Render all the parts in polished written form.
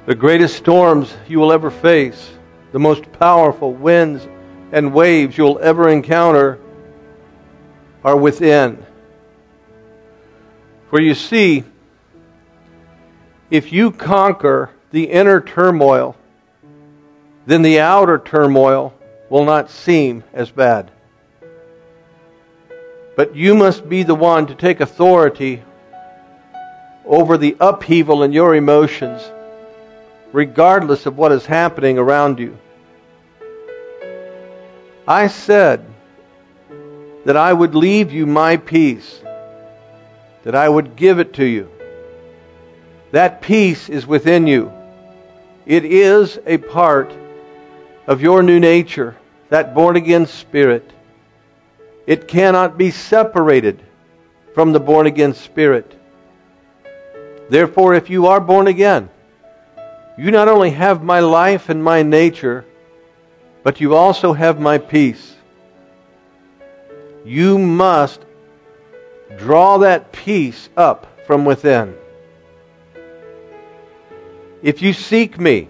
The greatest storms you will ever face, the most powerful winds and waves you'll ever encounter are within. For you see, if you conquer the inner turmoil, then the outer turmoil will not seem as bad. But you must be the one to take authority over the upheaval in your emotions, regardless of what is happening around you. I said that I would leave you my peace, that I would give it to you. That peace is within you. It is a part of your new nature, that born-again spirit. It cannot be separated from the born-again spirit. Therefore, if you are born again, you not only have my life and my nature, but you also have my peace. You must draw that peace up from within. If you seek me,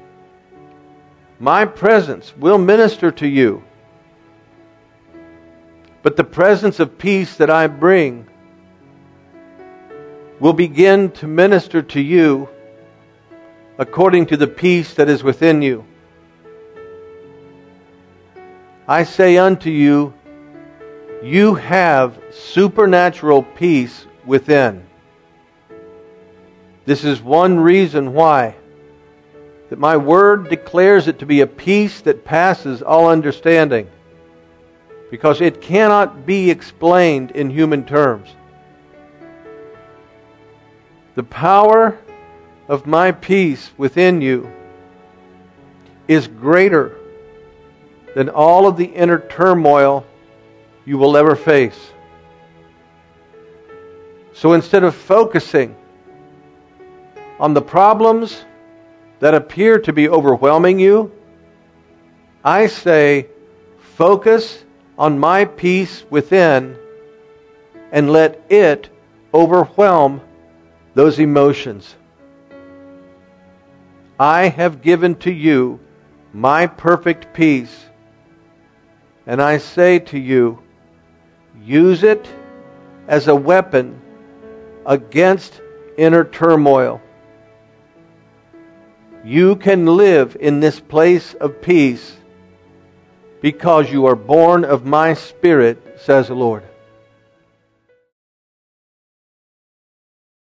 my presence will minister to you. But the presence of peace that I bring will begin to minister to you according to the peace that is within you. I say unto you, you have supernatural peace within. This is one reason why that my word declares it to be a peace that passes all understanding, because it cannot be explained in human terms. The power of my peace within you is greater than all of the inner turmoil you will ever face. So instead of focusing on the problems that appear to be overwhelming you, I say, focus on my peace within and let it overwhelm those emotions. I have given to you my perfect peace, and I say to you, use it as a weapon against inner turmoil. You can live in this place of peace because you are born of my Spirit, says the Lord.